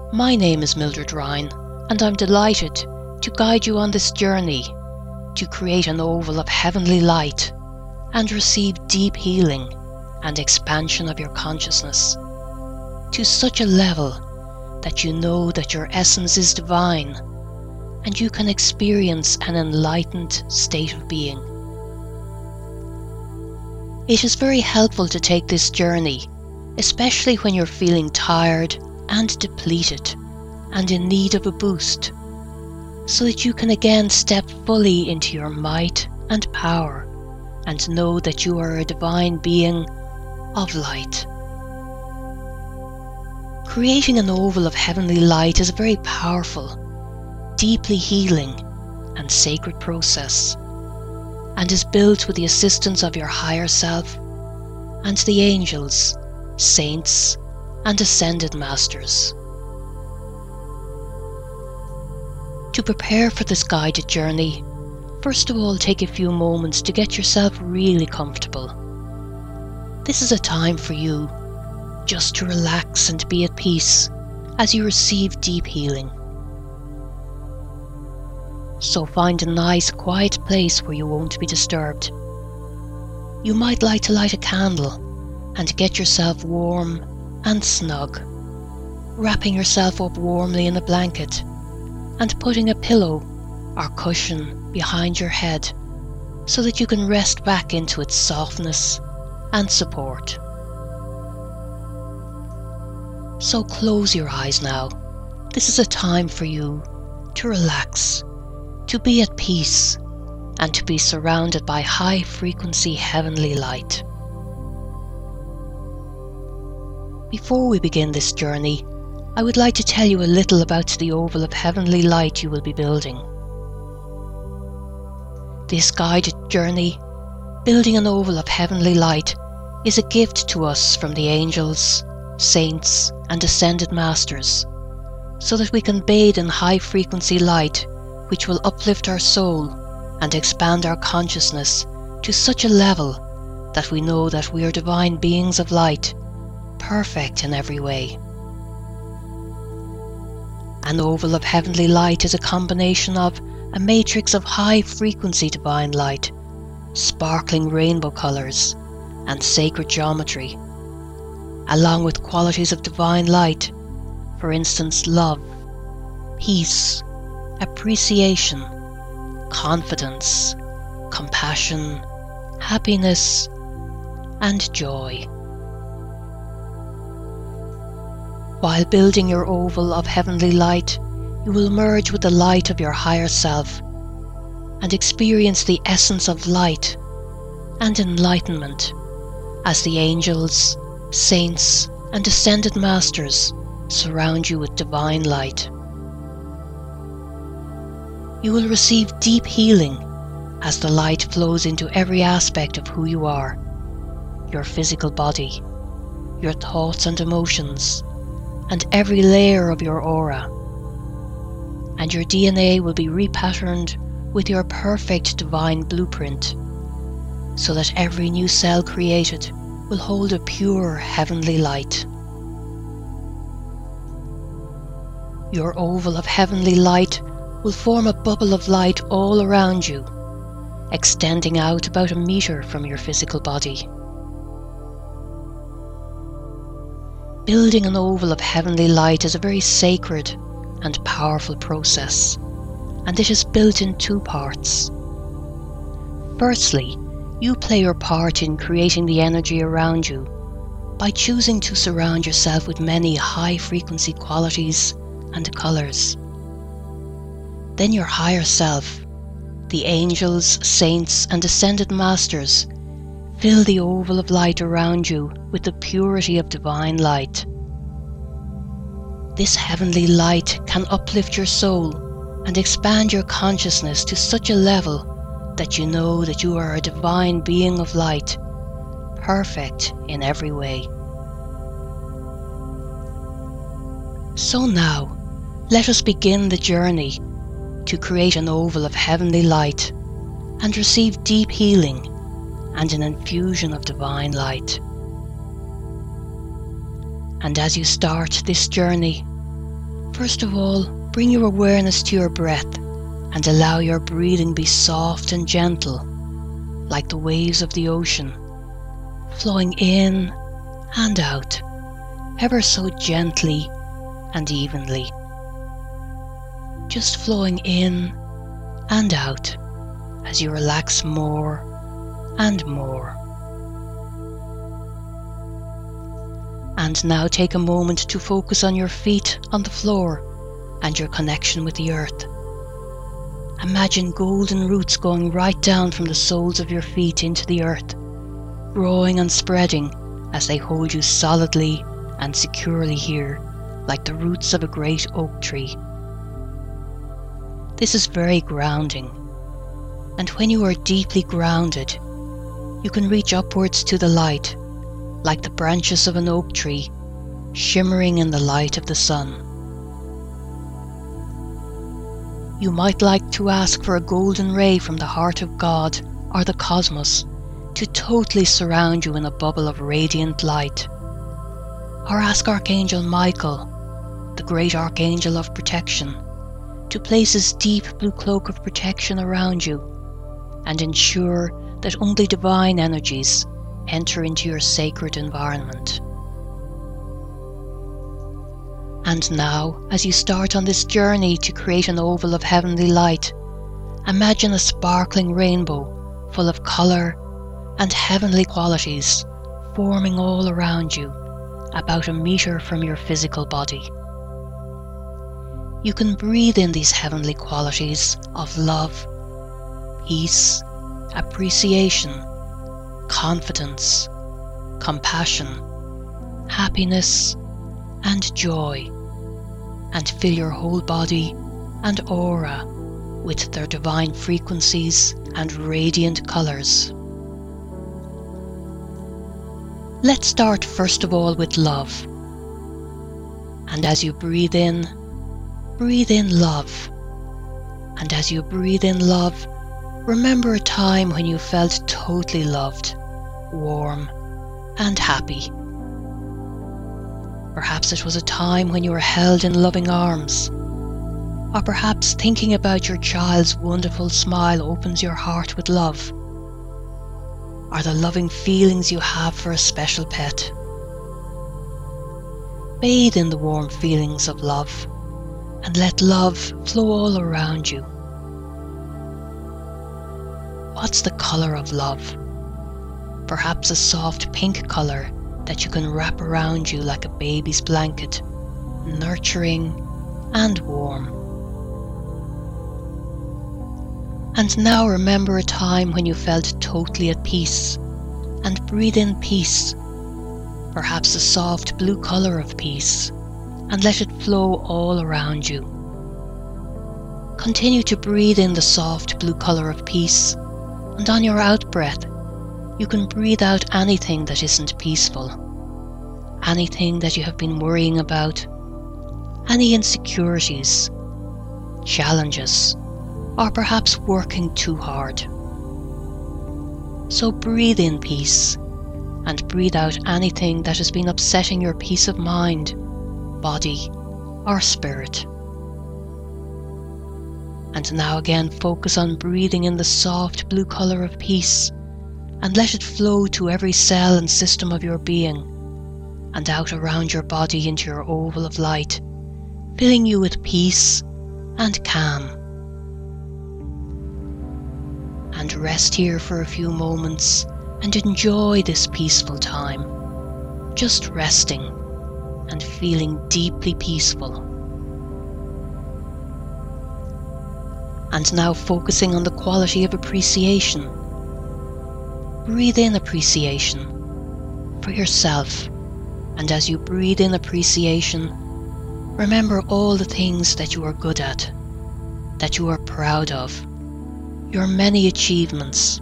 My name is Mildred Ryan, and I'm delighted to guide you on this journey to create an oval of heavenly light and receive deep healing and expansion of your consciousness to such a level that you know that your essence is divine and you can experience an enlightened state of being. It is very helpful to take this journey, especially when you're feeling tired and depleted and in need of a boost, so that you can again step fully into your might and power and know that you are a divine being of light. Creating an oval of heavenly light is a very powerful, deeply healing and sacred process, and is built with the assistance of your higher self and the angels, saints, and ascended masters. To prepare for this guided journey, first of all take a few moments to get yourself really comfortable. This is a time for you just to relax and be at peace as you receive deep healing. So find a nice quiet place where you won't be disturbed. You might like to light a candle and get yourself warm and snug, wrapping yourself up warmly in a blanket and putting a pillow or cushion behind your head so that you can rest back into its softness and support. So close your eyes now. This is a time for you to relax, to be at peace, and to be surrounded by high-frequency heavenly light. Before we begin this journey, I would like to tell you a little about the oval of heavenly light you will be building. This guided journey, building an oval of heavenly light, is a gift to us from the angels, saints, and ascended masters, so that we can bathe in high-frequency light which will uplift our soul and expand our consciousness to such a level that we know that we are divine beings of light, perfect in every way. An oval of heavenly light is a combination of a matrix of high-frequency divine light, sparkling rainbow colours, and sacred geometry, along with qualities of divine light, for instance love, peace, appreciation, confidence, compassion, happiness, and joy. While building your oval of heavenly light, you will merge with the light of your higher self and experience the essence of light and enlightenment as the angels, saints, and ascended masters surround you with divine light. You will receive deep healing as the light flows into every aspect of who you are, your physical body, your thoughts and emotions, and every layer of your aura. And your DNA will be repatterned with your perfect divine blueprint, so that every new cell created will hold a pure heavenly light. Your oval of heavenly light will form a bubble of light all around you, extending out about 1 meter from your physical body. Building an oval of heavenly light is a very sacred and powerful process, and it is built in 2 parts. Firstly, you play your part in creating the energy around you by choosing to surround yourself with many high-frequency qualities and colours. Then your higher self, the angels, saints, and ascended masters, fill the oval of light around you with the purity of divine light. This heavenly light can uplift your soul and expand your consciousness to such a level that you know that you are a divine being of light, perfect in every way. So now, let us begin the journey to create an oval of heavenly light and receive deep healing and an infusion of divine light. And as you start this journey, First of all, bring your awareness to your breath and allow your breathing be soft and gentle, like the waves of the ocean, flowing in and out, ever so gently and evenly. Just flowing in and out as you relax more and more. And now take a moment to focus on your feet on the floor and your connection with the earth. Imagine golden roots going right down from the soles of your feet into the earth, growing and spreading as they hold you solidly and securely here, like the roots of a great oak tree. This is very grounding, and when you are deeply grounded, you can reach upwards to the light, like the branches of an oak tree, shimmering in the light of the sun. You might like to ask for a golden ray from the heart of God or the cosmos to totally surround you in a bubble of radiant light. Or ask Archangel Michael, the great archangel of protection, to place his deep blue cloak of protection around you and ensure that only divine energies enter into your sacred environment. And now, as you start on this journey to create an oval of heavenly light, imagine a sparkling rainbow full of colour and heavenly qualities forming all around you, about a metre from your physical body. You can breathe in these heavenly qualities of love, peace, appreciation, confidence, compassion, happiness, and joy, and fill your whole body and aura with their divine frequencies and radiant colours. Let's start first of all with love. And as you breathe in love. And as you breathe in love, remember a time when you felt totally loved, warm, and happy. Perhaps it was a time when you were held in loving arms, or perhaps thinking about your child's wonderful smile opens your heart with love, or the loving feelings you have for a special pet. Bathe in the warm feelings of love, and let love flow all around you. What's the colour of love? Perhaps a soft pink colour that you can wrap around you like a baby's blanket, nurturing and warm. And now remember a time when you felt totally at peace, and breathe in peace, perhaps a soft blue colour of peace, and let it flow all around you. Continue to breathe in the soft blue colour of peace, and on your out-breath, you can breathe out anything that isn't peaceful, anything that you have been worrying about, any insecurities, challenges, or perhaps working too hard. So breathe in peace, and breathe out anything that has been upsetting your peace of mind, body, or spirit. And now again focus on breathing in the soft blue colour of peace, and let it flow to every cell and system of your being, and out around your body into your oval of light, filling you with peace and calm. And rest here for a few moments and enjoy this peaceful time, just resting and feeling deeply peaceful. And now focusing on the quality of appreciation. Breathe in appreciation for yourself, and as you breathe in appreciation, remember all the things that you are good at, that you are proud of, your many achievements.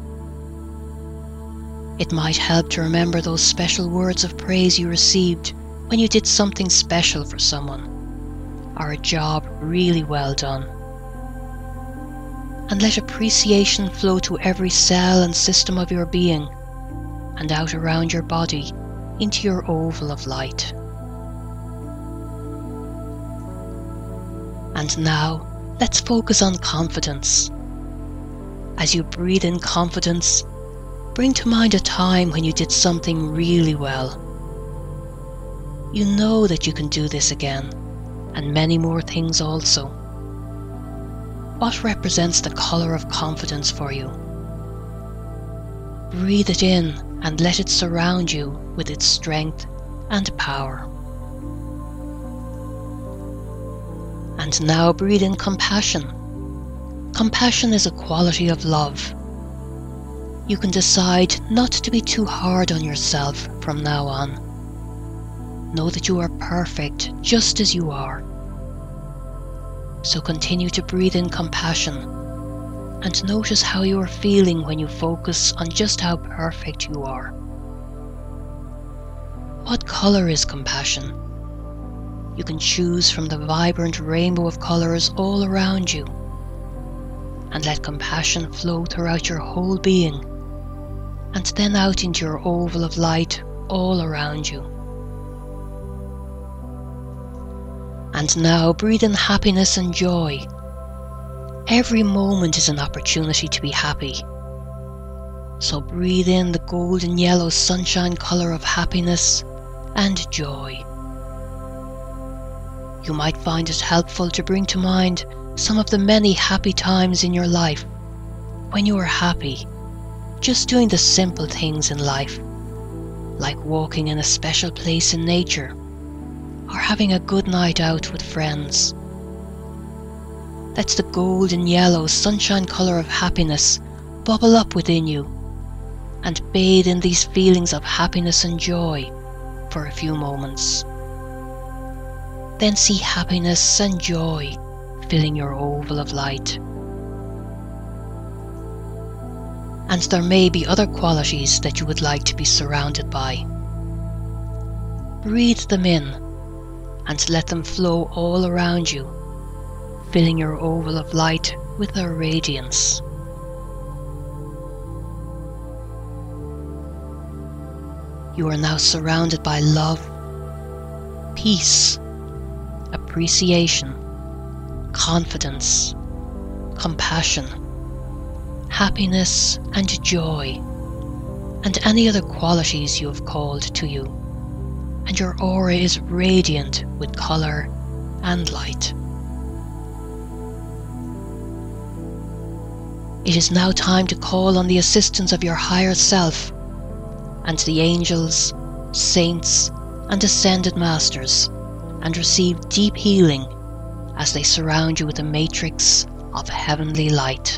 It might help to remember those special words of praise you received when you did something special for someone, or a job really well done. And let appreciation flow to every cell and system of your being, and out around your body into your oval of light. And now, let's focus on confidence. As you breathe in confidence, bring to mind a time when you did something really well. You know that you can do this again, and many more things also. What represents the colour of confidence for you? Breathe it in and let it surround you with its strength and power. And now breathe in compassion. Compassion is a quality of love. You can decide not to be too hard on yourself from now on. Know that you are perfect just as you are. So continue to breathe in compassion and notice how you are feeling when you focus on just how perfect you are. What colour is compassion? You can choose from the vibrant rainbow of colours all around you, and let compassion flow throughout your whole being, and then out into your oval of light all around you. And now breathe in happiness and joy. Every moment is an opportunity to be happy. So breathe in the golden yellow sunshine colour of happiness and joy. You might find it helpful to bring to mind some of the many happy times in your life when you were happy, just doing the simple things in life, like walking in a special place in nature, or having a good night out with friends. Let the golden yellow sunshine colour of happiness bubble up within you and bathe in these feelings of happiness and joy for a few moments. Then see happiness and joy filling your oval of light. And there may be other qualities that you would like to be surrounded by. Breathe them in and let them flow all around you, filling your oval of light with their radiance. You are now surrounded by love, peace, appreciation, confidence, compassion, happiness and joy, and any other qualities you have called to you, and your aura is radiant with colour and light. It is now time to call on the assistance of your higher self and the angels, saints, and ascended masters, and receive deep healing as they surround you with a matrix of heavenly light.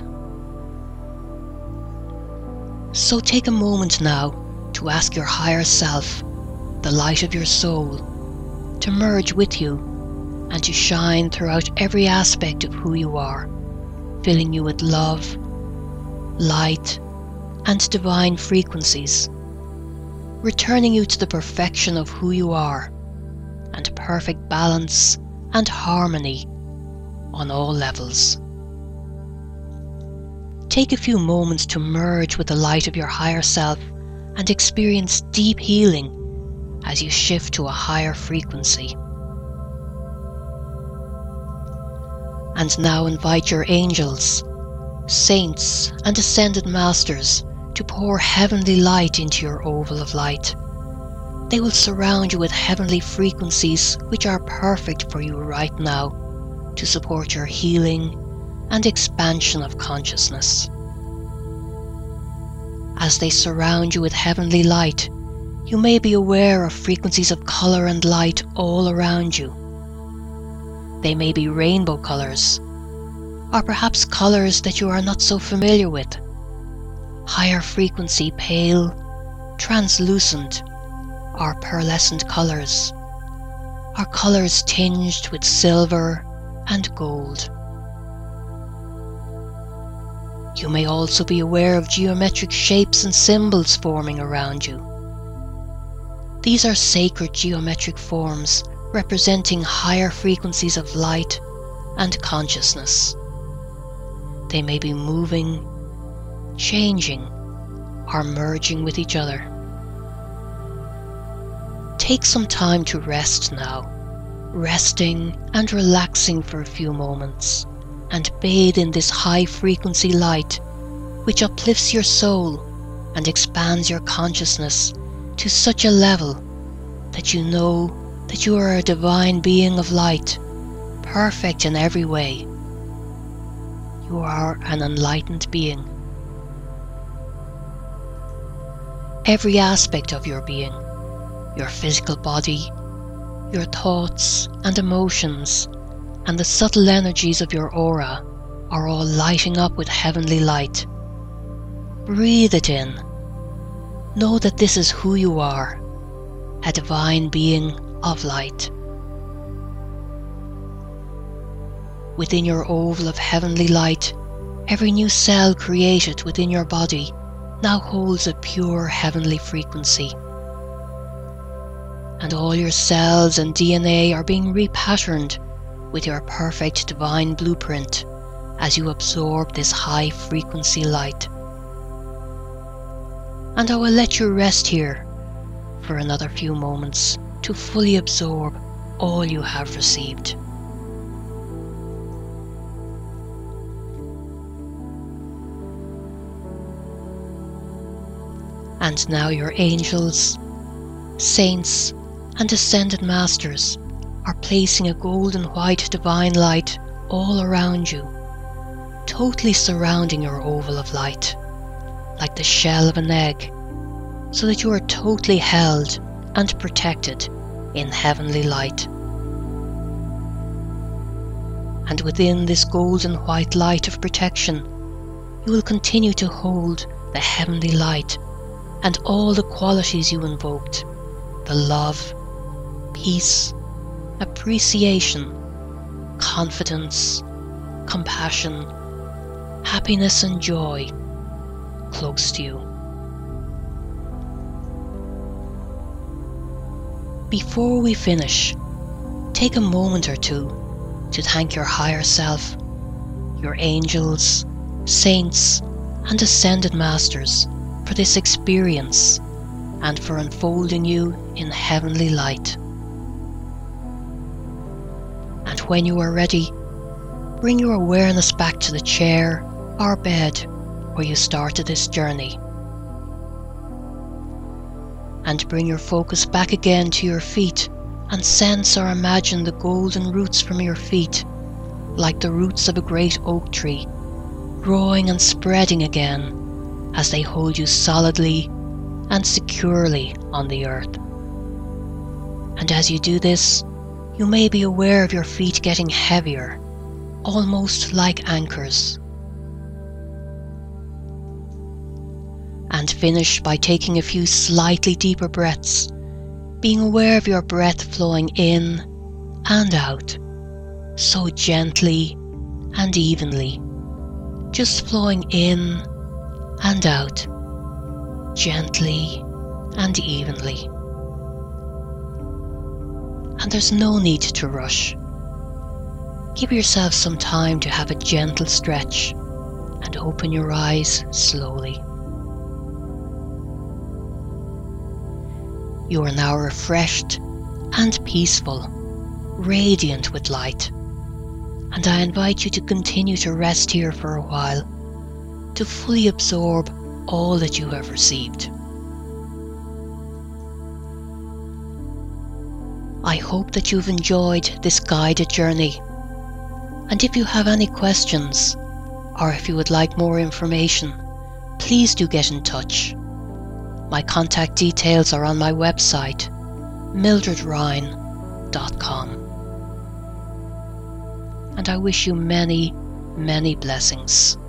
So take a moment now to ask your higher self, the light of your soul, to merge with you and to shine throughout every aspect of who you are, filling you with love, light, and divine frequencies, returning you to the perfection of who you are and perfect balance and harmony on all levels. Take a few moments to merge with the light of your higher self and experience deep healing as you shift to a higher frequency. And now invite your angels, saints, and ascended masters to pour heavenly light into your oval of light. They will surround you with heavenly frequencies which are perfect for you right now to support your healing and expansion of consciousness. As they surround you with heavenly light, you may be aware of frequencies of colour and light all around you. They may be rainbow colours, or perhaps colours that you are not so familiar with. Higher frequency pale, translucent, or pearlescent colours, or colours tinged with silver and gold. You may also be aware of geometric shapes and symbols forming around you. These are sacred geometric forms representing higher frequencies of light and consciousness. They may be moving, changing, or merging with each other. Take some time to rest now, resting and relaxing for a few moments, and bathe in this high frequency light which uplifts your soul and expands your consciousness to such a level that you know that you are a divine being of light, perfect in every way. You are an enlightened being. Every aspect of your being, your physical body, your thoughts and emotions, and the subtle energies of your aura are all lighting up with heavenly light. Breathe it in. Know that this is who you are, a divine being of light. Within your oval of heavenly light, every new cell created within your body now holds a pure heavenly frequency. And all your cells and DNA are being repatterned with your perfect divine blueprint as you absorb this high frequency light. And I will let you rest here for another few moments to fully absorb all you have received. And now your angels, saints, and ascended masters are placing a golden white divine light all around you, totally surrounding your oval of light, like the shell of an egg, so that you are totally held and protected in heavenly light. And within this golden white light of protection, you will continue to hold the heavenly light and all the qualities you invoked, the love, peace, appreciation, confidence, compassion, happiness and joy close to you. Before we finish, take a moment or two to thank your higher self, your angels, saints, and ascended masters for this experience and for unfolding you in heavenly light. And when you are ready, bring your awareness back to the chair or bed where you started this journey. And bring your focus back again to your feet and sense or imagine the golden roots from your feet, like the roots of a great oak tree, growing and spreading again as they hold you solidly and securely on the earth. And as you do this, you may be aware of your feet getting heavier, almost like anchors. And finish by taking a few slightly deeper breaths, being aware of your breath flowing in and out, so gently and evenly, just flowing in and out, gently and evenly. And there's no need to rush. Give yourself some time to have a gentle stretch and open your eyes slowly. You are now refreshed and peaceful, radiant with light, and I invite you to continue to rest here for a while, to fully absorb all that you have received. I hope that you've enjoyed this guided journey, and if you have any questions, or if you would like more information, please do get in touch. My contact details are on my website, mildredrhine.com. And I wish you many, many blessings.